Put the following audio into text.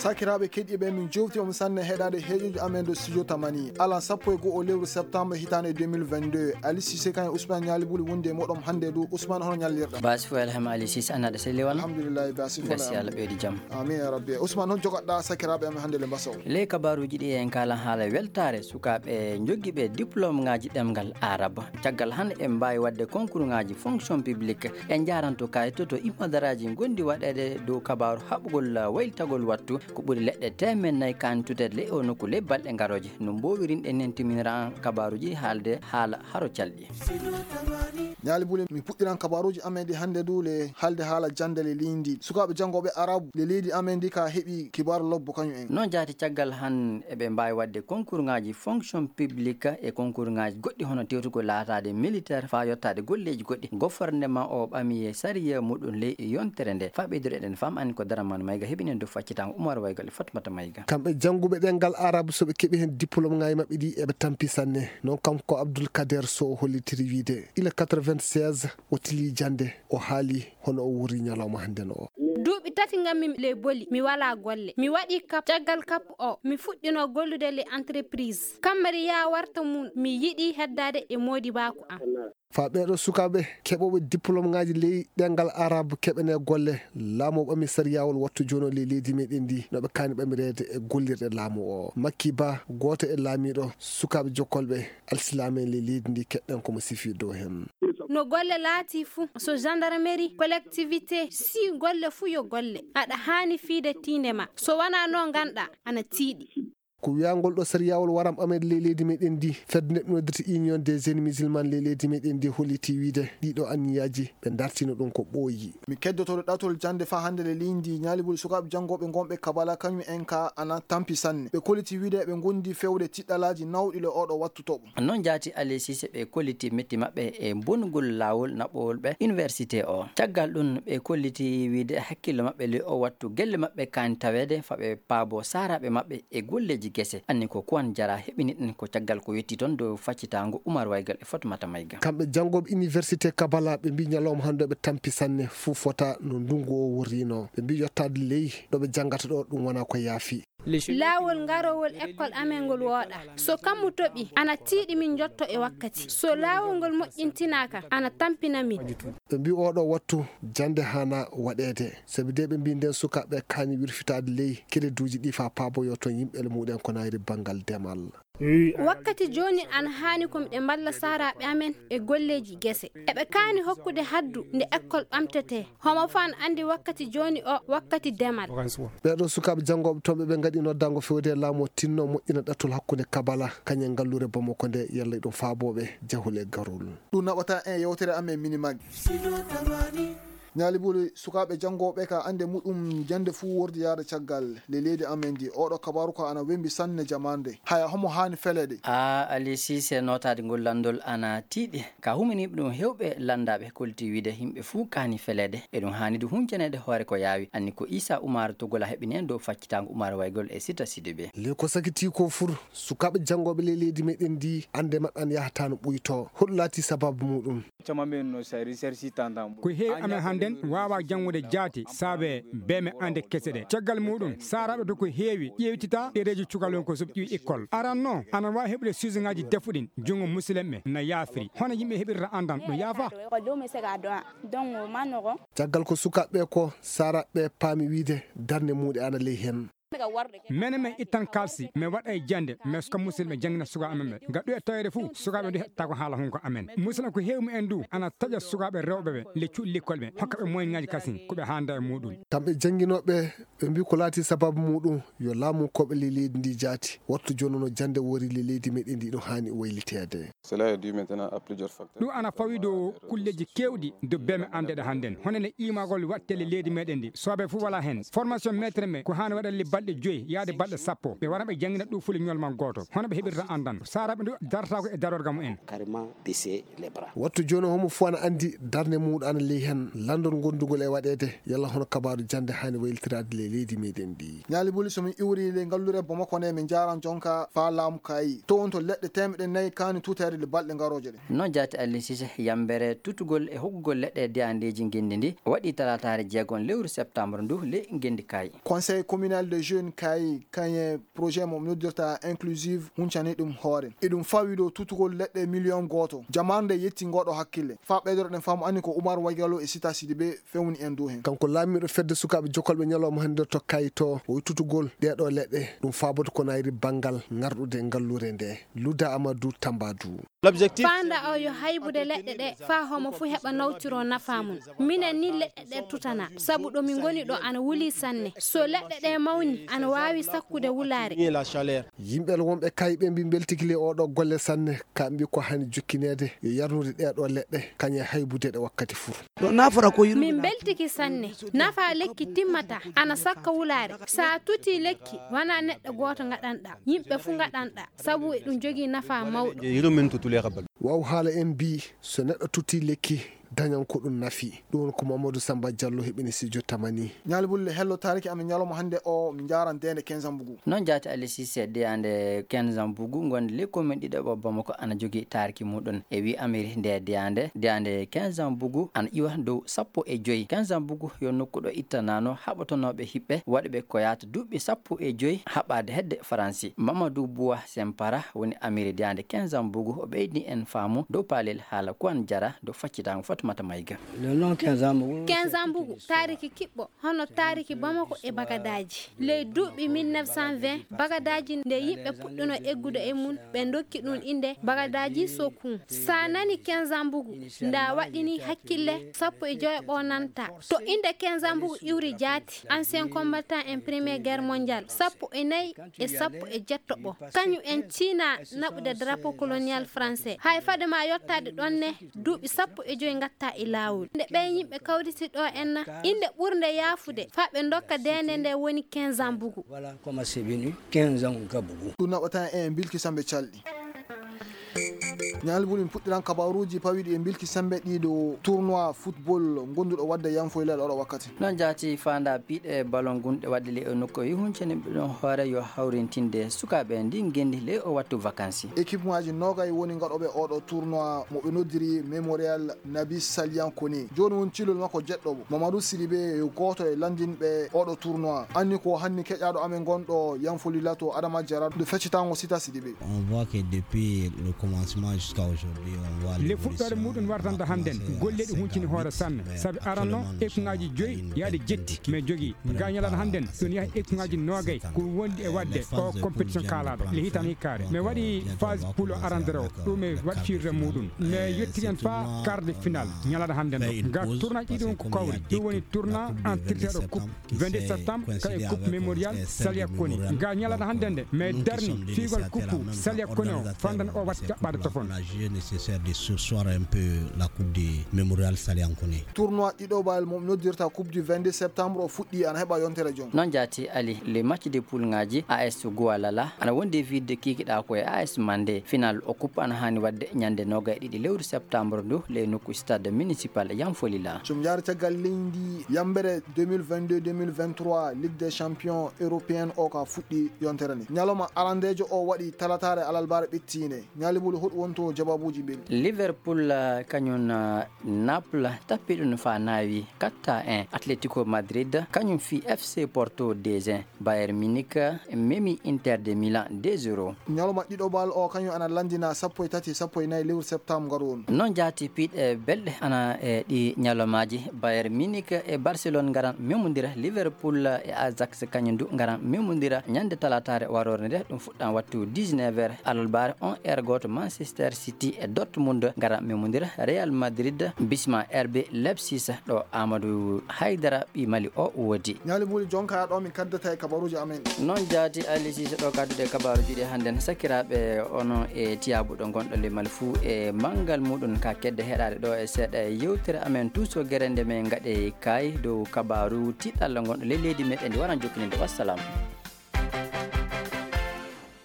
sakiraɓe keɗiɓe min jofti on sanne heɗade heeƴoji amen do studio tamani ala sappo e go o lewru septembre hitande 2022 Ali Cissé kan Ousmane Ñali Buli wonde moɗom hande do Ousmane hono ñallirɗa basfo alham Ali Cissé anade seli wala alhamdulillah basifo merci Allah ɓeydi jaam amin ya rabbi Ousmane hon jogoɗɗa sakiraɓe amen hande le mbasaw le kabaruji ɗi en kala haala weltare sukaɓe jogguiɓe diplôme ngaji ɗemgal araba caggal hande en mbawi wadde concours ngaji fonction publique en jaranto kayito to imadaraji gondi waɗede dow kabaru haɓugol wayltagol wattu ko ɓuuri leɗɗe temen nayyi kantude le o nokku le balɗe garoje no mbowirinɗen en timinira kabaruji haalde haala haro calɗi Ñali Buli mi puɗɗiran kabaruji amen ɗi hande du le haalde haala jandele lindi sukaɓe jangoɓe arabu le leydi amen ndi ka heeɓi kibaru lobbo kañum en non jaati caggal han eɓe mbawi wadde concours ngaji fonction publique e concours ngaji goɗɗi hono tewtugo laatade militaire fa yettade golleji goɗɗi goffordema o ɓami e sariya muɗum le yontere nde fa ɓeydori eɗen fam anni ko daramano mayga heeɓinen do faccitango Oumar Waygal e Fatmata Mayga kamɓe jangguɓe ɗengal arabu soɓe keeɓi hen diplôme ngaji mabɓe ɗi eɓe tampi sanne non kanko Abdoul Kader Sow hollitiri wiide ila 96 o tili jande o haali hono o wuri ñalawma hande no o duuɓi tati gammi le boli mi wala golle mi waɗi kap caggal kap o mi fuɗɗino gollude le entreprise kammari ya warta mum mi yiɗi heddade e modi baku am fa ɓeɗo sukaɓe keɓoɓe diplôme ngaji ley ɗengal arabe keɓene golle laamu ɓami sariyawol wattu joni le leydi meɗen ndi noɓe kani ɓamirede e gollirɗe laamu o Makki Ba goto e laamiɗo sukaɓe jokkolɓe alsilame le leydi ndi keɗɗen komo sifi dow hen no golle laati fuu so gendarmerie collectivité si golle fuu yo golle aɗa hani fiide tindema so wona no ganɗa ana tiiɗi ko wiyagol ɗo sariyawol waram amen le leydi meɗen ndi fedde neɗɗodirti union des jeunes musulmans le leydi meɗen ndi holliti wiide ɗiɗo anniyaji ɓe dartino ɗum ko ɓooyi mi keddotoɗo ɗatol jande fa hande le lindi Ñali Buli sukaɓe jangoɓe gonɓe kabala kañum en ka ana tampi sanne ɓe kolliti wiide ɓe gondi fewde tiɗɗalaji nawɗi le oɗo wattutoɓo non jaati Ali Cissé ɓe kolliti metti mabɓe e bongol lawol naɓowol ɓe université o caggal ɗum ɓe kolliti wiide hakkille mabɓe le o wattu gelle mabɓe kani tawede faɓe paabo saraɓe mabɓe e golleji gese anni ko kuwan jara heɓini ɗen ko caggal ko yetti toon dow faccitango Oumar Waygal e Fatmata Mayga kamɓe jangoɓe université Kabala ɓe mbi ñalawma hande ɓe tampi sanne fuu fota no ndungu o wurrino ɓe mbi yettade leydi ɗoɓe jangata ɗo ɗum wona ko yaafi lawol garowol école amen ngol wooɗa so kammu toɓi ana tiiɗi min jotto e wakkati so lawol ngol moƴƴintinaka ana tampina min ɓe mbi oɗo wattu jande hana waɗede sabi de ɓe mbi nden sukaɓe kani wirfitade ley créduji ɗi fa paaboyo toon yimɓele muɗen ko nayri banggal demal wakkati joni an hani komi ɗe mballa saraɓe amen e golleji guese eɓe kani hokkude haddu nde école ɓamtete homo fan andi wakkati joni o wakkati demal ɓeɗo sukaɓe jangoɓe toon ɓe gaɗi noddango fewde laamu tinno moƴƴina ɗattol hakkude Kabala kañen gallure Bamako nde yalla ɗum faaboɓe jahol e garol ɗum naɓata en yewtere amen minimag Ñali Buli sukaɓe jangoɓe ka ande muɗum jande fuu wordi yaade caggal le leydi amen ndi oɗo kabaru ko ana wembi sanne jamande haya homo hani felede Ali Cissé notade ngol landol ana tiiɗi ka humaniɓe ɗum hewɓe landaɓe kolti wiide yimɓe fuu kani felede e ɗum hani du huncanede hoore ko yaawi anni ko Issa Oumar Togola heɓini en dow faccitango Oumar Waygol e Sita Sidibé le ko sakiti ko fur sukaɓe jangoɓe le leydi meɗen ndi ande mabɓe an yahata no ɓuyto hoɗum laati sababu muɗum ko heewi amen hande wawa jangude jaati saabe beme ande kese ɗe caggal muɗum saraɓe to ko heewi ƴewtita ɗereji cukalon ko soɓe ƴeewi école aranno ana wawi heɓude sujet ngaji defuɗin jungo musidɓe na yaafiri hono yimɓe heɓirta andan ɗum yaafa caggal ko sukaɓe ko saraɓe paami wiide darde muɗe ana ley hen mene men ittan kalsi mi waɗa e jande mais ko musidɓe jangina sukaɓe amen ɓe gaɗɗo e tawede fuu sukaɓe ndu heɓta ko haala hunko amen musidɗo ko hewmi en du ana taƴa sukaɓe rewɓe ɓe le cuuɗi l'école ɓe hokkaɓe moyen ngaji kasi koɓe handa e muɗum kamɓe jangguinoɓe ɓe mbi ko laati sababu muɗum yo laamu koɓe le leydi ndi jaati wattu joni no jande wori le leydi meɗen ndi ɗum hani waylitede ɗum ana fawi dow kulleji kewɗi do beme andeɗe hannden honene imagol watte le leydi meɗen ndi soɓe fuu wala hen formation maître men ko hani waɗa balɗe 5 yaade balɗe 10 ɓe wara ɓe jangina ɗum fuli ñolman goto hono ɓe heɓirta andan saraɓe ndu darata ko e darorga mumen wattu joni homo fu ana andi darde muɗum ana ley hen landol gondugol e waɗede yalla hono kabaru jande hani wayltirade le leydi meɗen ndi Ñali Buli somin iwri le ngallure Bamako ne min jaran jonka fa laamu kayi to on to leɗɗe temeɗe nayyi kani tutede le balɗe garoje ɗe non jaati Ali Cissé yambere tutugol e hokkugol leɗɗe deyandeji gendi ndi waɗi talatare jeegon lewru septembre ndu le gendi kayi conseil communal de jeune kay kanye projet mo nodirta inclusive huncani dum hoore edum fawi do tutugol ledde million goto jamande yetti godo hakkille fa bedoro den famu ani ko Umar Waigalo e Sita Sidibe fewni en do hen kanko laamido fedde sukabe jokolbe nyaloma hande to kayto o tutugol de do ledde dum faboto ko nayri bangal ngardude ngallure nde Luda Amadou Tambadou. L'objectif fanda o yo haybude ledde de fa homo fu heba nawtiro nafamun minen ni ledde de tutana sabu do min goni do ana wuli sanne so ledde de mawni ana wawi sakkude wulare yimbe wonbe kaybe mbi beltikile o do golle sanne kambi ko hani jukkinede yo yarnude de do ledde kanye haybude de wakkati fu min beltiki sanne nafa lekki timmata ana sakka wulare sa tuti lekki wana neddo goto ngadanda yimbe fu ngadanda sabu e dum jogi nafa mawdo waw hala en bi so neddo tuti lekki dañan ko dum nafi don ko Mamadou Samba Diallo hebini si jottamani nyalbulle hello tariki am nyaloma hande o mi jaran dende 15 ambugu non jaati ali sise de ande 15 ambugu gonde le ko men dide babba ko ana jogi tariki mudon e wi amiri de ande 15 ambugu an iwa do sappo e joyi 15 ambugu yo nokkudo ittanano habotonobe hibbe wadbe ko yaata dubbi sappo e joyi habade hedde faransi Mamadou Boua Sempara woni amiri de ande 15 ambugu o beydni en faamu do palel hala ko an jara do faccita mata mayga le non 15 ambugu tariki kibbo hono tariki Bamako e Bagadaji le duubi 1920 Bagadaji nde yibbe pudduno eggudo e mun be dokki dun inde Bagadaji Sokun sanani 15 ambugu nda wadini hakkille sappo e joye bonanta to inde 15 ambugu iwri jati ancien combattant en première guerre mondiale sappo e nay e sappo e jettobo kanyu en China nabude drapeau colonial français hay fadema yottade donne duubi sappo e joye ta ilawul nde be yimbe kawriti do enna inde burde yaafude fa be dokka dende nde woni 15 ans bugu voilà comment c'est venu 15 ans gabugu tuna bata en bilki sambe caldi nyalbulin puddiran kabaruji pawidi e bilki sambe dido tournoi football gondudo wadda yanfoyle do wakati non jaati fanda bide ballon gunde wadde le nokko yi huncene don hoore yo hawrintinde sukabe ndi gendi le o wattu vacances équipe maaji nogay woni ngadobe odo tournoi mo be nodiri Memorial Nabi Saliankone joni won cilol mako jeddobo Mamadou Sidibe yo goto e landinbe odo tournoi anni ko hanni kejado amen gondo yanfolilato Adama Jara de feccitango Sita Sidibe on voit que depuis le commencement jusqu'à aujourd'hui on voit le fuddore mudun wartanta handen golledi huncini hoore sanne sabi aranno ekuŋaji joyi yaade jetti me jogi gañalan handen don yaha ekuŋaji nogay ko wondi e wadde o compétition kalaɗo le hitan hikkare me waɗi phase poule arandere o ɗum e waɗ firde muɗum me yettirien fa quart de finale ñalata handen o ga tournage ɗiɗi ko kawri ɗum woni tournoi en tirteɗo coupe 22 septembre kay coupe mémorial Saliankone ga ñalata handen de mais darni figol coupe Saliankone o fandan o wat jaɓɓade tofon nécessaire de sursoir un peu la coupe du mémorial Saliankone tournoi didobal mom nodirta coupe du 22 septembre o fuddi an heba yontere jom non jaati ali le match de poule ngaji AS Gualala ana wonde vidde kikida ko e AS Mandé final o coupe an hani wadde nyande nogay didi lewru septembre do le nokku stade municipal Yanfolila zum yar tagal lindi yambere 2022-2023 Ligue des champions européenne o ka fuddi yontere ni nyaloma arandejo o wadi talatare alalbare bittine nyalibul hod wonto jababuji be Liverpool kanyun Naples tapidun fa nawi 4-1 Atletico Madrid kanyun fi FC Porto 2-1 Bayern Munich memi Inter de Milan 2-0 nyaloma didobal o kanyun ana landina sappo tati sappo nay lewru septembre garon non jati pid e belde ana e di nyalomaji Bayern Munich e Barcelone ngaran memundira Liverpool e Ajax kanyun du ngaran memundira nyande talatare warore de dum fuddan wattu 19h alalbar on goto Manchester City e Dortmund ngara memundira Real Madrid bisma RB Leipzig do Amadou Haidara bi mali o wodi nyali muli jonka do min kaddata e kabaruji amen non jaati alisi do kaddude kabaruji de handen sakirabe ono e tiabu do gondo le malfu e mangal mudun ka kedde hedade do e seda yewtere amen tuso gerende men ngade kay do kabaru tidal gondo le ledi meden waran jokkinde wassalam